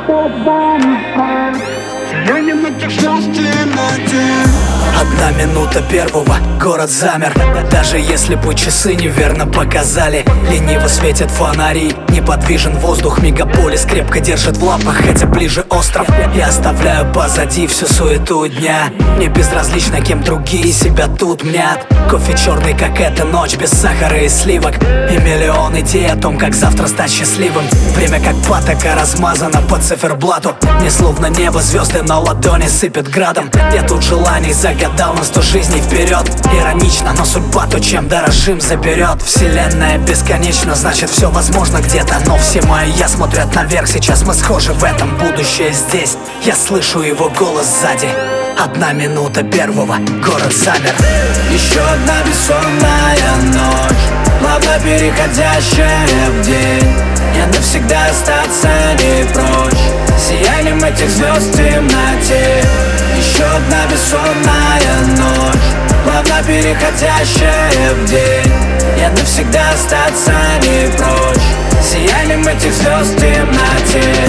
Сиянием этих звезд в темноте. 1 минута первого, город замер. Даже если бы часы неверно показали. Лениво светят фонари, неподвижен воздух. Мегаполис крепко держит в лапах, хотя ближе остров. Я оставляю позади всю суету дня. Мне безразлично, кем другие себя тут мнят. Кофе черный, как эта ночь, без сахара и сливок. И миллион идей о том, как завтра стать счастливым. Время как патока размазано по циферблату. Мне словно небо, звезды на ладони сыпят градом. Я тут желаний загадал на 100 жизней вперед. Иронично, но судьба то, чем дорожим, заберет. Вселенная бесконечна, значит все возможно где-то. Но все мои я смотрят наверх, сейчас мы схожи в этом. Будущее здесь, я слышу его голос сзади. 1 минута первого, город замер. Еще одна бессонная ночь, плавно переходящая в день. Я навсегда остаться не прочь, сиянием этих звезд в темноте. Еще одна бессонная ночь, плавно переходящая в день. Я навсегда остаться не прочь, сиянием этих звезд в темноте.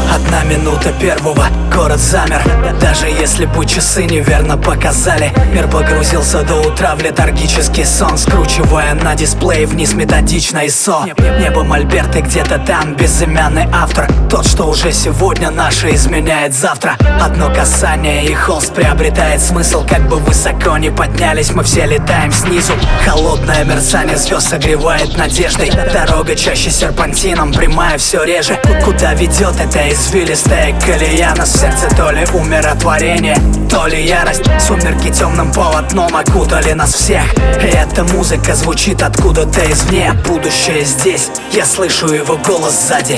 1 минута первого, город замер. Даже если бы часы неверно показали. Мир погрузился до утра в летаргический сон, скручивая на дисплее вниз методично ISO. Небо мольберты где-то там, безымянный автор. Тот, что уже сегодня наше изменяет завтра. Одно касание и холст приобретает смысл. Как бы высоко ни поднялись, мы все летаем снизу. Холодное мерцание звезд согревает надеждой. Дорога чаще серпантином, прямая все реже. Куда ведет эта извилистая колея? Нас в сердце то ли умиротворение, то ли ярость. Сумерки темным полотном окутали нас всех. И эта музыка звучит откуда-то извне. Будущее здесь, я слышу его голос сзади.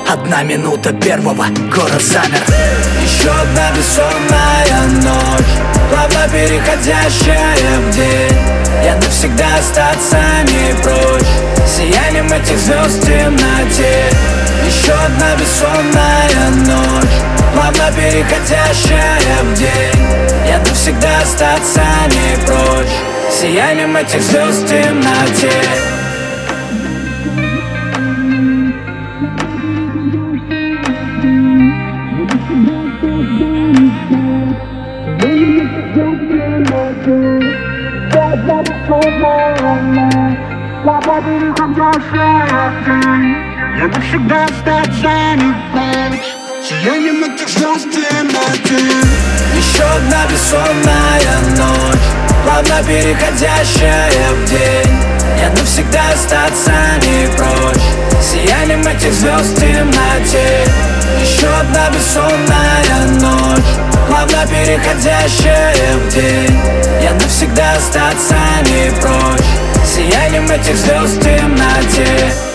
1 минута первого, город замер. Еще одна бессонная ночь, плавно переходящая в день. Я навсегда остаться не прочь, сиянием этих звезд в темноте. Еще одна бессонная ночь, плавно переходящая в день. Я навсегда остаться не прочь, сиянием этих звезд в темноте. Я навсегда остаться не прочь, сиянием этих звезд в темноте. Еще одна бессонная ночь, плавно переходящая в день. Я навсегда остаться не прочь, сиянием этих звезд в темноте. Еще одна бессонная ночь, плавно переходящая в день. Я навсегда остаться не прочь, сиянием этих звезд в темноте.